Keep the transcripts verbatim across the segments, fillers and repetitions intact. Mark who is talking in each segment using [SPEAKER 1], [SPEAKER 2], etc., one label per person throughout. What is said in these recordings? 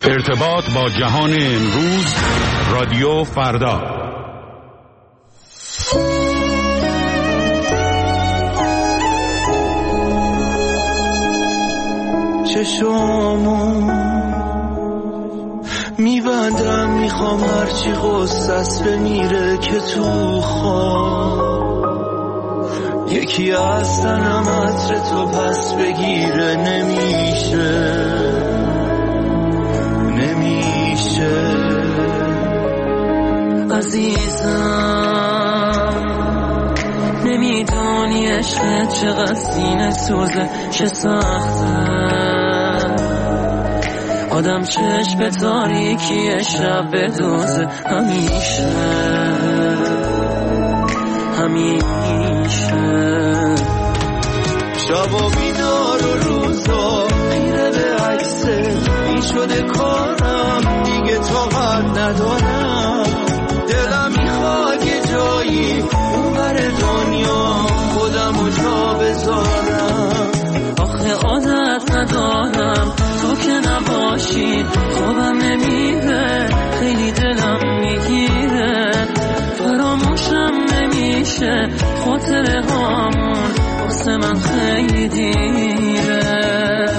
[SPEAKER 1] ارتباط با جهان امروز، رادیو فردا.
[SPEAKER 2] چشامو میبندم، میخوام هرچی غصت بمیره که تو خواب یکی از تنم عطر تو پس بگیره. نمیشه نمیشه عزیزم، نمیدونی عشقت چقدر سینه سوزه، چه سخته آدم چشم تاریکی شب بدوزه. همیشه همیشه شب و بیدار و روزا خیره به عکست، این شده کارم دیگه طاقت ندارم. دلم میخواد یه جایی اون بر دنیا خودم و جا بذارم. آخه عادت ندارم تو که نباشی، خوابم نمیره، خیلی دلم میگیره، فراموشم نمیشه، خاطره هامون واسه من خیلی دیره.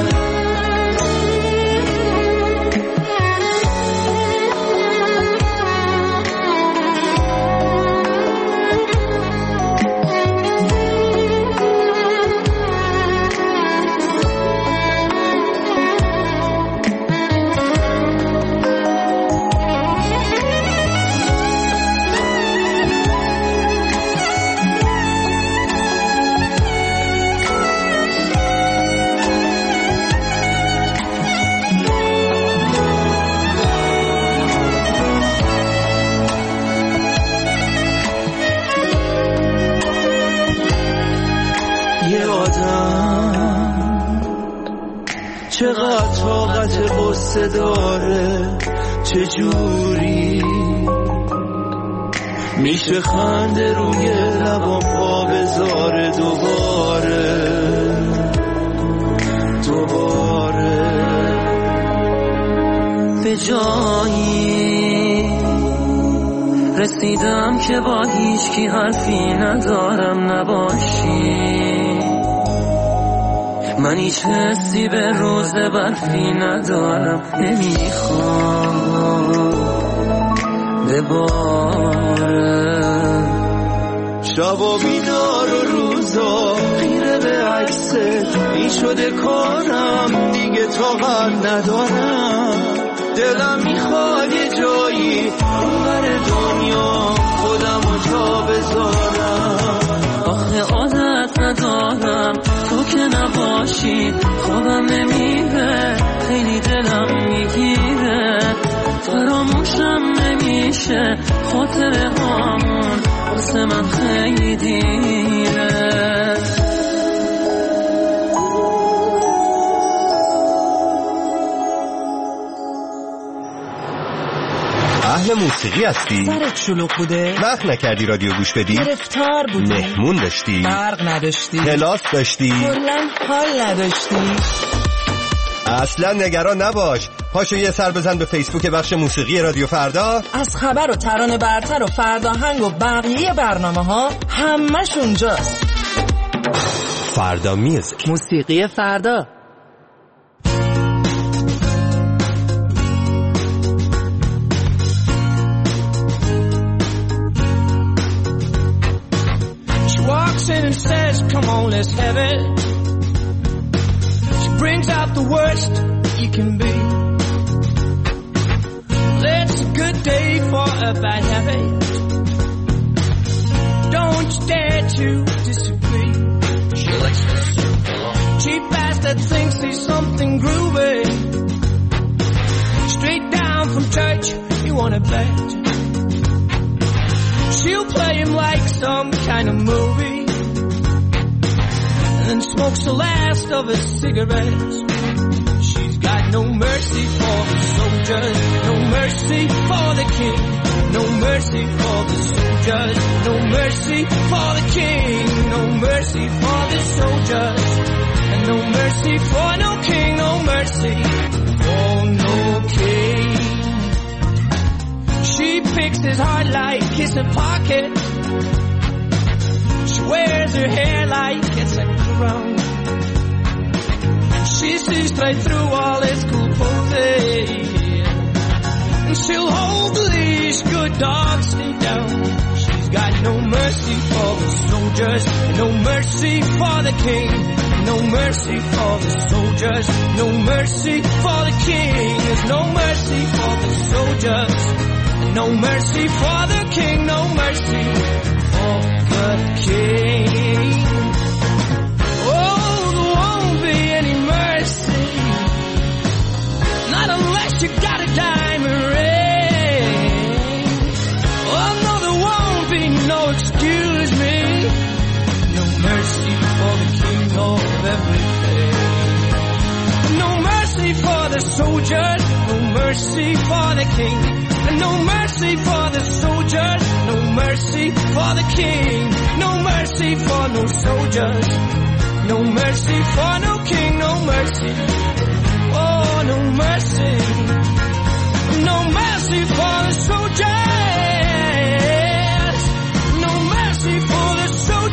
[SPEAKER 2] چقدر طاقت قصه داره، چجوری میشه خنده روی لبام پا بذاره دوباره دوباره. به جایی رسیدم که با هیچ کی حرفی ندارم نباشی، من هیچ حسی به روز برفی ندارم، نمیخوام بباره. شب و بیدار و روزا خیره به عکست، این شده کارم دیگه طاقت ندارم. دلم میخواد یه جایی اون بر دنیا خودم و جا بذارم. آخه عادت ندارم تو که نباشی، خوابم نمیره، خیلی دلم میگیره، فراموشم نمیشه، خاطره هامون واسه من خیلی دیره.
[SPEAKER 3] اهل موسیقی هستی؟
[SPEAKER 4] سرت شلوغ بوده؟
[SPEAKER 3] وقت نکردی رادیو گوش بدی؟
[SPEAKER 4] گرفتار بودی؟
[SPEAKER 3] مهمون داشتی؟
[SPEAKER 4] برق نداشتی؟
[SPEAKER 3] کلاس داشتی؟
[SPEAKER 4] کلاً حال نداشتی؟
[SPEAKER 3] اصلا نگران نباش، پاشو یه سر بزن به فیسبوک بخش موسیقی رادیو فردا.
[SPEAKER 4] از خبر و ترانه برتر و فرداهنگ و بقیه برنامه ها همش اونجاست.
[SPEAKER 3] فردا میوزیک،
[SPEAKER 4] موسیقی فردا.
[SPEAKER 5] And says, come on, let's have it. She brings out the worst you can be. It's a good day for a bad habit. Don't you dare to disagree. She likes to sing along. Cheap bastard thinks he's something groovy. Straight down from church, you wanna bet. She'll play him like some kind of movie, and smokes the last of his cigarettes. She's got no mercy for the soldiers, no mercy for the king, no mercy for the soldiers, no mercy for the king, no mercy for the soldiers, and no mercy for no king, no mercy for no king. his heart like it's a pocket. She wears her hair like it's a crown. She sees straight through all his cool poses, and she'll hold the leash, good dogs stay down. She's got no mercy for the soldiers, no mercy for the king. No mercy for the soldiers, no mercy for the king. There's no mercy for the soldiers, no mercy for the king. No mercy for the king. Oh, there won't be any mercy, not unless you got a diamond ring. Oh no, there won't be no excuse me. No mercy for the king of everything. No mercy for the soldiers, no mercy for the king. No mercy for the soldiers, no mercy for the king. No mercy for no soldiers, no mercy for no king. No mercy, oh no mercy. No mercy for the soldiers, no mercy for the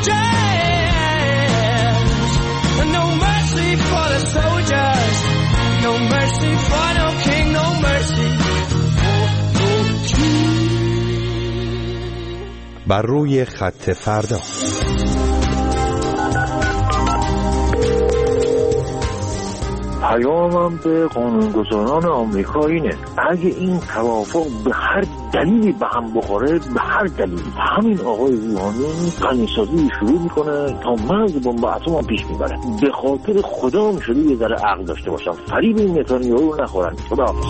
[SPEAKER 5] soldiers. No mercy for the soldiers, no mercy for no king. No mercy for no king.
[SPEAKER 3] بر روی خط فردا.
[SPEAKER 6] پیامم به قانونگذاران آمریکا اینه: اگه این توافق به هر دلیلی به هم بخوره، به هر دلیلی، همین آقای روحانی غنیسازی شروع میکنه تا مرز بمب اتم هم پیش میبره. به خاطر خدا میشده یه ذره عقل داشته باشم، فریب این نتانیاهو رو نخورن. خداحافظ.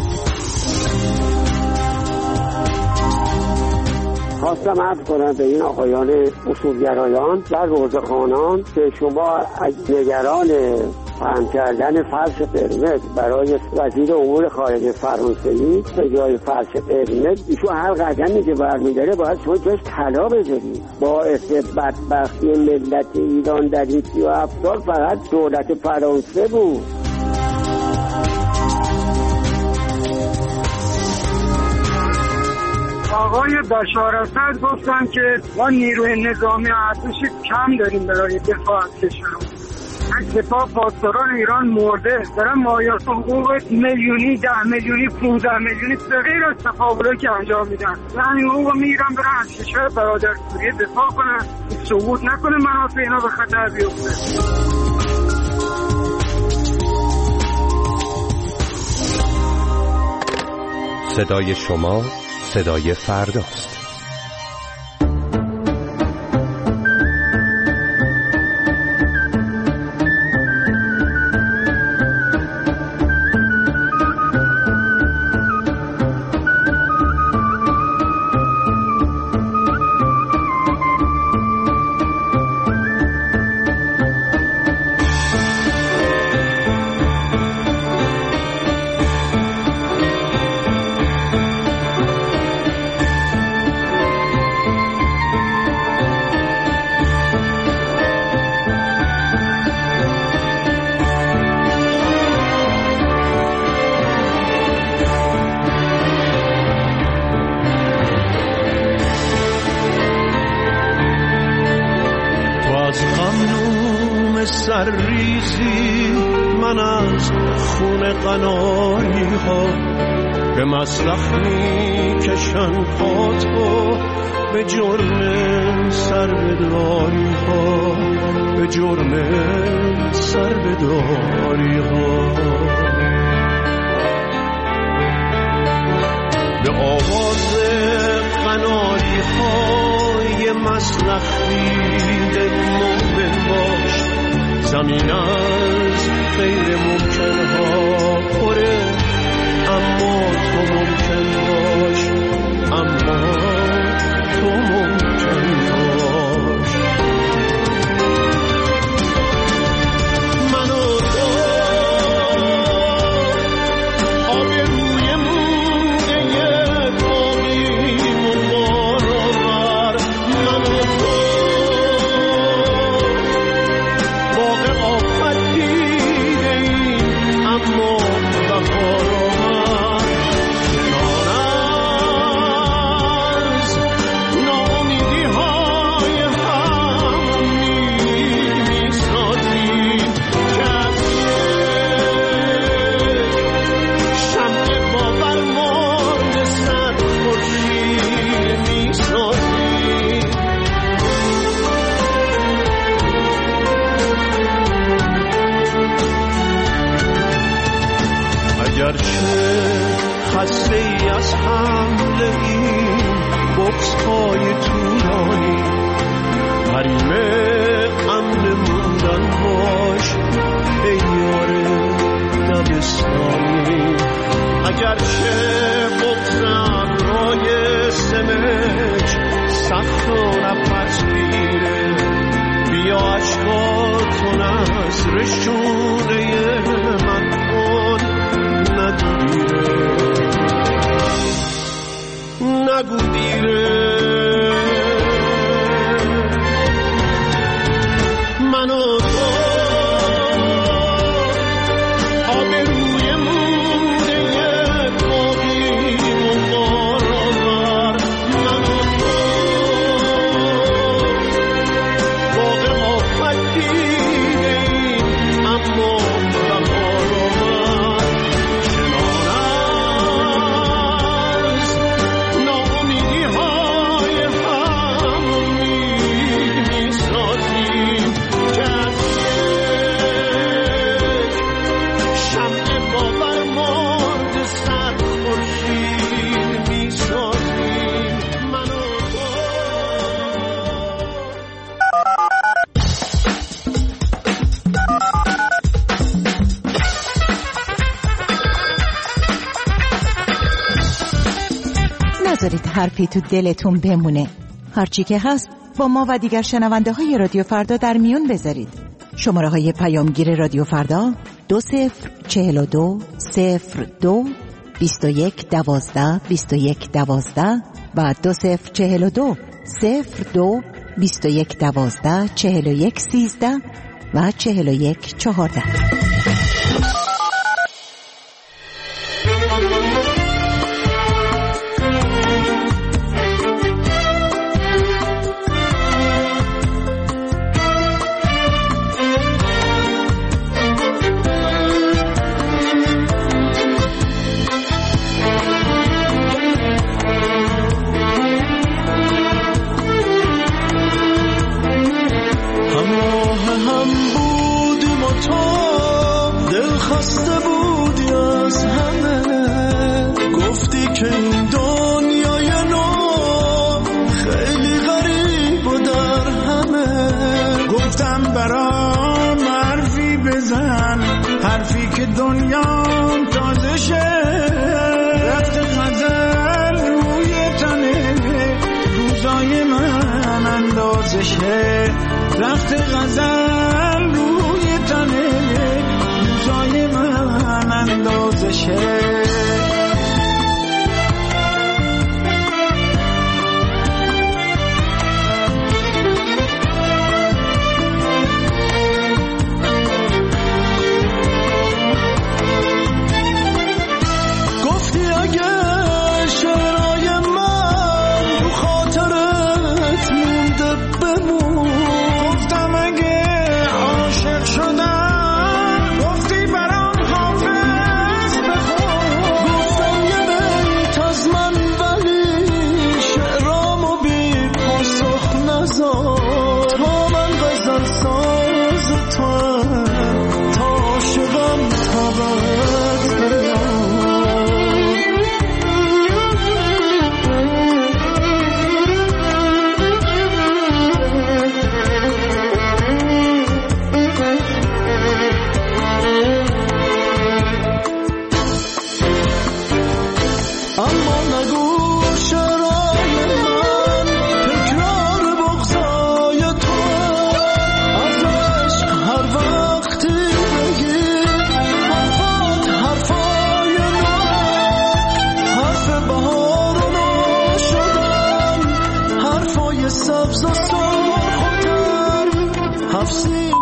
[SPEAKER 7] خواستم عرض کنم به این آقایان اصولگرایان و روزخوانان که شما نگران فهم کردن فرش قرمز برای وزیر امور خارجه فرانسوی به جای فرش قرمز، ایشون هر قدمی که برمی‌داره باید شما جاش طلا بذارید. باعث بدبختی ملت ایران در این سی و هفت سال فقط دولت فرانسه بود.
[SPEAKER 8] آقای بشار اسد گفتن که ما نیروی نظامی ارتشی کم داریم برای دفاع از کشورمون. دفاع پاسداران ایران مرده، دارن مایات حقوق میلیونی، ده میلیونی، پونزده میلیونی به غیر از تفاوتایی که انجام میدن، یعنی حقوق میگیرن برن از کشور برادر سوریه دفاع کنن، سقوط نکنه منافع اینا به خطر بیفته.
[SPEAKER 3] صدای شما صدای فرداست.
[SPEAKER 2] سرریزی من از خون قناری ها به مسلخ می کشن پاتو، به جرم سر بداری ها، به جرم سر بداری ها. به آواز قناری های مسلخی مومن باش، زمین از غیر ممکن ها پره، اما تو ممکن باش، اما تو ممکن باش. من و تو آب روی مونده باقیم و بارآور، من و تو باغ آفت دیده ایم اما اگرچه خسته ای از حمله این بغض های طولانی، حریم امن موندن باش ای یار دبستانی. اگرچه بغض ابرای سمج سخت و نفس گیره، بیا عشقاتون از رشونه من کن نگو دیره، نگو دیره. من و تو آبروی موده باقیم و بارآور، من و تو باغ آفت دیدیم اما بهار آمد. کنار از ناامیدی های هم امید می‌سازیم که از شمع باور مرد سر خورشید می‌سازیم من و تو.
[SPEAKER 9] نذارید حرفی تو دلتون بمونه. هرچی که هست با ما و دیگر شنونده های رادیو فردا در میون بذارید. شماره های پیامگیر رادیو فردا دو صفر چهل و دو صفر دو بیست و یک دوازده بیست و یک دوازده و دو صفر چهل و دو صفر دو بیست و یک دوازده چهل و یک سیزده و چهل و یک چهارده.
[SPEAKER 10] حرفی که دنیام تازه شه، رخت غزل روی تنه روزای من اندازه شه، رخت غزل روی تنه روزای من اندازه شه. سبز و سرخ و تر، هفت